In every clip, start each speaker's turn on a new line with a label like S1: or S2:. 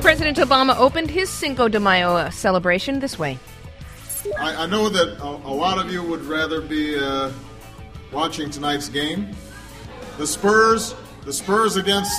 S1: President Obama opened his Cinco de Mayo celebration this way.
S2: I know that a lot of you would rather be watching tonight's game. The Spurs against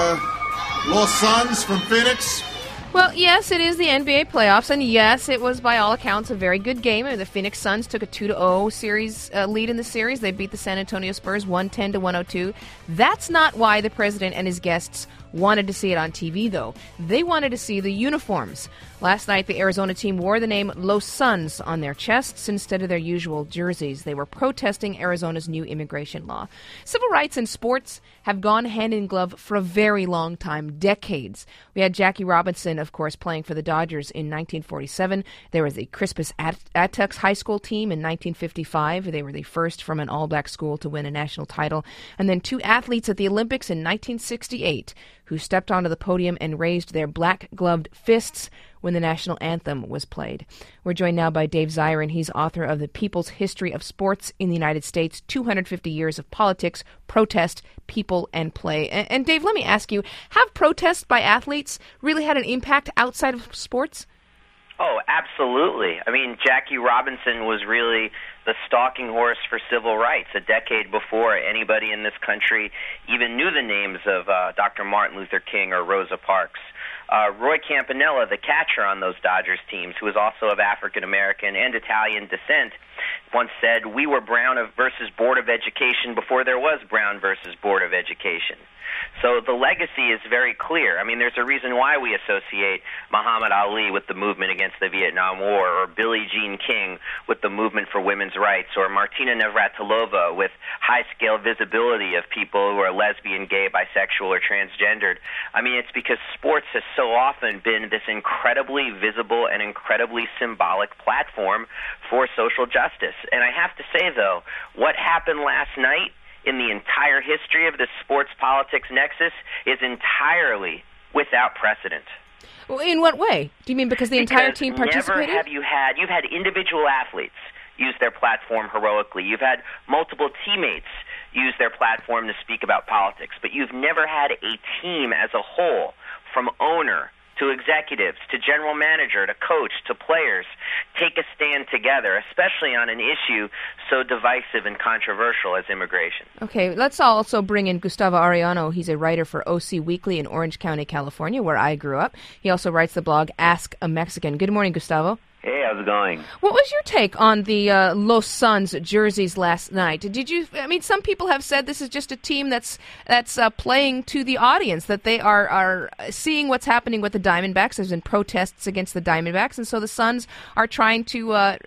S2: Los Suns from Phoenix.
S1: Well, yes, it is the NBA playoffs, and yes, it was by all accounts a very good game. The Phoenix Suns took a 2-0 series lead in the series. They beat the San Antonio Spurs 110-102. That's not why the president and his guests wanted to see it on TV, though. They wanted to see the uniforms. Last night, the Arizona team wore the name Los Suns on their chests instead of their usual jerseys. They were protesting Arizona's new immigration law. Civil rights and sports have gone hand in glove for a very long time, decades. We had Jackie Robinson, of course, playing for the Dodgers in 1947. There was the Crispus Attucks High School team in 1955. They were the first from an all-black school to win a national title. And then two athletes at the Olympics in 1968 who stepped onto the podium and raised their black-gloved fists when the national anthem was played. We're joined now by Dave Zirin. He's author of The People's History of Sports in the United States, 250 Years of Politics, Protest, People, and Play. And Dave, let me ask you, have protests by athletes really had an impact outside of sports?
S3: Oh, absolutely. I mean, Jackie Robinson was really the stalking horse for civil rights a decade before anybody in this country even knew the names of Dr. Martin Luther King or Rosa Parks. Roy Campanella, the catcher on those Dodgers teams, who was also of African-American and Italian descent, once said, "We were Brown versus Board of Education before there was Brown versus Board of Education." So the legacy is very clear. I mean, there's a reason why we associate Muhammad Ali with the movement against the Vietnam War, or Billie Jean King with the movement for women's rights, or Martina Navratilova with high-scale visibility of people who are lesbian, gay, bisexual, or transgendered. I mean, it's because sports has so often been this incredibly visible and incredibly symbolic platform for social justice. And I have to say, though, what happened last night in the entire history of the sports politics nexus is entirely without precedent.
S1: Well, in what way? Do you mean because the entire team participated?
S3: Never have you've had individual athletes use their platform heroically. You've had multiple teammates use their platform to speak about politics, but you've never had a team as a whole, from owner to executives, to general manager, to coach, to players, take a stand together, especially on an issue so divisive and controversial as immigration.
S1: Okay, let's also bring in Gustavo Arellano. He's a writer for OC Weekly in Orange County, California, where I grew up. He also writes the blog Ask a Mexican. Good morning, Gustavo.
S4: Hey, how's it going?
S1: What was your take on the Los Suns jerseys last night? Some people have said this is just a team that's playing to the audience, that they are seeing what's happening with the Diamondbacks. There's been protests against the Diamondbacks, and so the Suns are trying to,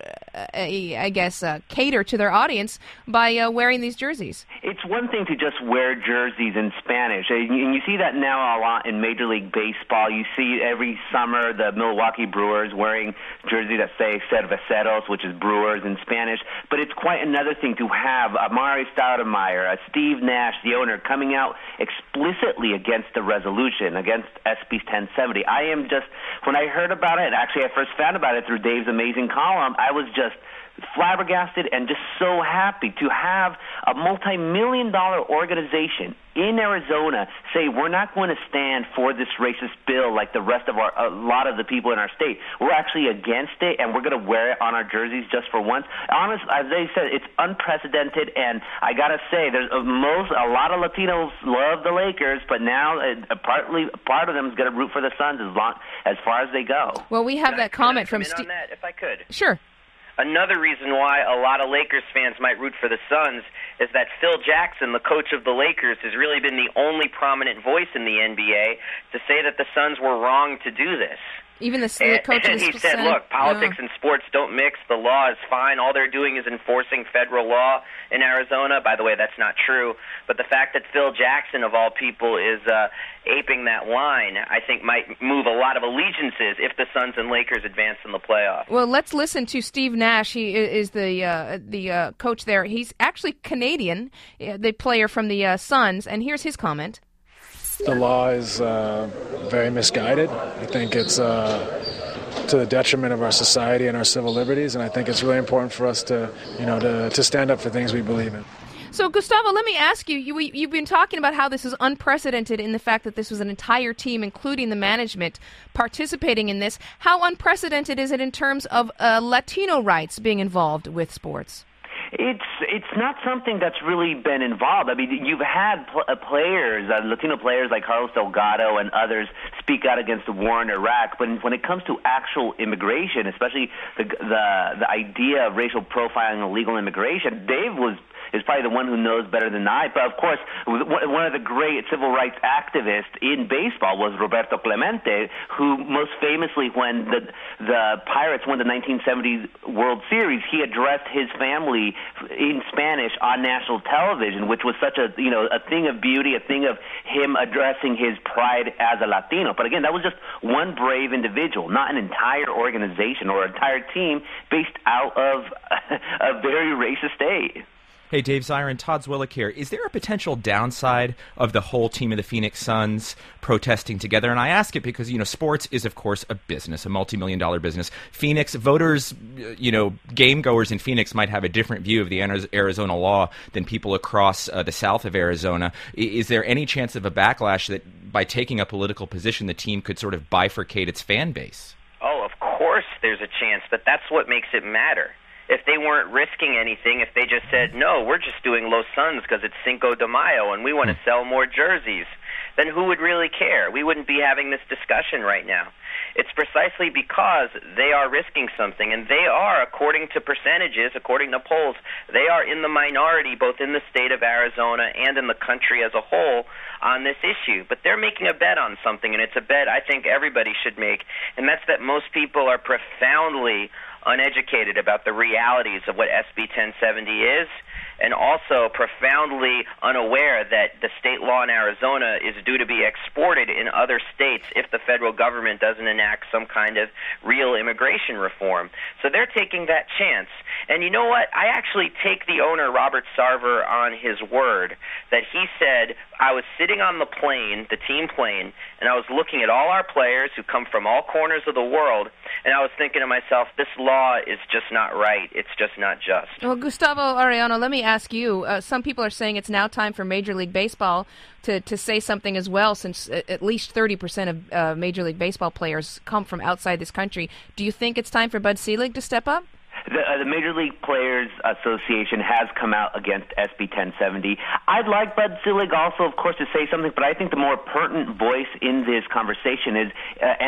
S1: cater to their audience by wearing these jerseys.
S4: It's one thing to just wear jerseys in Spanish, and you see that now a lot in Major League Baseball. You see every summer the Milwaukee Brewers wearing jerseys that say Cerveceros, which is Brewers in Spanish. But it's quite another thing to have Amari Stoudemire, Steve Nash, the owner, coming out explicitly against the resolution, against SB 1070. When I heard about it, actually I first found about it through Dave's amazing column, I was just flabbergasted and just so happy to have a multi-million-dollar organization in Arizona say we're not going to stand for this racist bill like the rest of a lot of the people in our state. We're actually against it, and we're going to wear it on our jerseys just for once. Honestly, as they said, it's unprecedented, and I got to say, a lot of Latinos love the Lakers, but now part of them is going to root for the Suns as far as they go.
S1: Well, we have that comment from Steve.
S3: If I could.
S1: Sure.
S3: Another reason why a lot of Lakers fans might root for the Suns is that Phil Jackson, the coach of the Lakers, has really been the only prominent voice in the NBA to say that the Suns were wrong to do this.
S1: Even the coach
S3: and he said, look, politics and sports don't mix. The law is fine. All they're doing is enforcing federal law in Arizona. By the way, that's not true. But the fact that Phil Jackson, of all people, is aping that line, I think might move a lot of allegiances if the Suns and Lakers advance in the playoffs.
S1: Well, let's listen to Steve Nash. He is the coach there. He's actually Canadian, the player from the Suns, and here's his comment.
S5: The law is very misguided. I think it's to the detriment of our society and our civil liberties, and I think it's really important for us to stand up for things we believe in.
S1: So, Gustavo, let me ask you, you've been talking about how this is unprecedented in the fact that this was an entire team, including the management, participating in this. How unprecedented is it in terms of Latino rights being involved with sports?
S4: It's not something that's really been involved. I mean, you've had players, Latino players like Carlos Delgado and others speak out against the war in Iraq. But when it comes to actual immigration, especially the idea of racial profiling and illegal immigration, Dave is probably the one who knows better than I. But, of course, one of the great civil rights activists in baseball was Roberto Clemente, who most famously, when the Pirates won the 1970 World Series, he addressed his family in Spanish on national television, which was such a thing of beauty, a thing of him addressing his pride as a Latino. But, again, that was just one brave individual, not an entire organization or entire team based out of a very racist state.
S6: Hey, Dave Zirin, Todd Zwillich here. Is there a potential downside of the whole team of the Phoenix Suns protesting together? And I ask it because, sports is, of course, a business, a multi-million-dollar business. Phoenix voters, game goers in Phoenix might have a different view of the Arizona law than people across the south of Arizona. Is there any chance of a backlash that by taking a political position, the team could sort of bifurcate its fan base?
S3: Oh, of course there's a chance, but that's what makes it matter. If they weren't risking anything, if they just said, no, we're just doing Los Suns because it's Cinco de Mayo and we want to sell more jerseys, then who would really care? We wouldn't be having this discussion right now. It's precisely because they are risking something, and they are, according to percentages, according to polls, they are in the minority both in the state of Arizona and in the country as a whole on this issue. But they're making a bet on something, and it's a bet I think everybody should make, and that's that most people are profoundly uneducated about the realities of what SB 1070 is, and also profoundly unaware that the state law in Arizona is due to be exported in other states if the federal government doesn't enact some kind of real immigration reform. So they're taking that chance. And you know what? I actually take the owner, Robert Sarver, on his word that he said, I was sitting on the plane, the team plane, and I was looking at all our players who come from all corners of the world, and I was thinking to myself, this law is just not right. It's just not just.
S1: Well, Gustavo Arellano, let me ask you. Some people are saying it's now time for Major League Baseball to say something as well, since at least 30% of Major League Baseball players come from outside this country. Do you think it's time for Bud Selig to step up?
S4: The Major League Players Association has come out against SB 1070. I'd like Bud Selig also, of course, to say something, but I think the more pertinent voice in this conversation is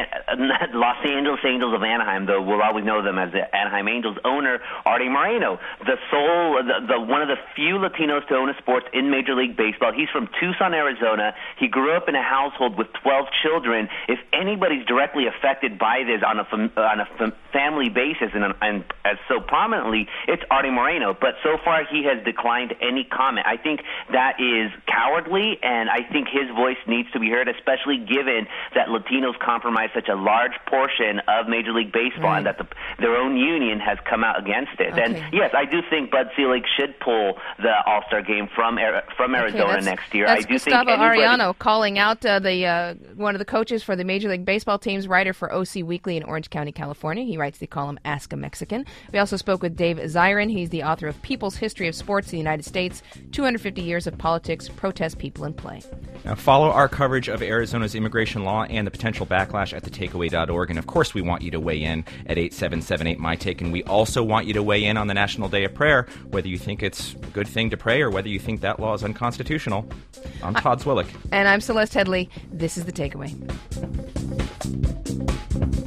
S4: Los Angeles Angels of Anaheim, though we'll always know them as the Anaheim Angels owner, Artie Moreno, one of the few Latinos to own a sports in Major League Baseball. He's from Tucson, Arizona. He grew up in a household with 12 children. If anybody's directly affected by this on a family basis and as so prominently, it's Artie Moreno. But so far, he has declined any comment. I think that is cowardly, and I think his voice needs to be heard, especially given that Latinos comprise such a large portion of Major League Baseball, and that their own union has come out against it. Okay. And yes, I do think Bud Selig should pull the All-Star game from Arizona next year.
S1: That's
S4: I do
S1: Gustavo
S4: think
S1: Arellano calling out one of the coaches for the Major League Baseball teams, writer for OC Weekly in Orange County, California. He writes the column Ask a Mexican. We also spoke with Dave Zirin. He's the author of People's History of Sports in the United States, 250 Years of Politics, Protest, People, and Play.
S6: Now, follow our coverage of Arizona's immigration law and the potential backlash at thetakeaway.org. And, of course, we want you to weigh in at 877-8MyTake. And we also want you to weigh in on the National Day of Prayer, whether you think it's a good thing to pray or whether you think that law is unconstitutional. I'm Todd Zwillich.
S1: And I'm Celeste Headley. This is The Takeaway.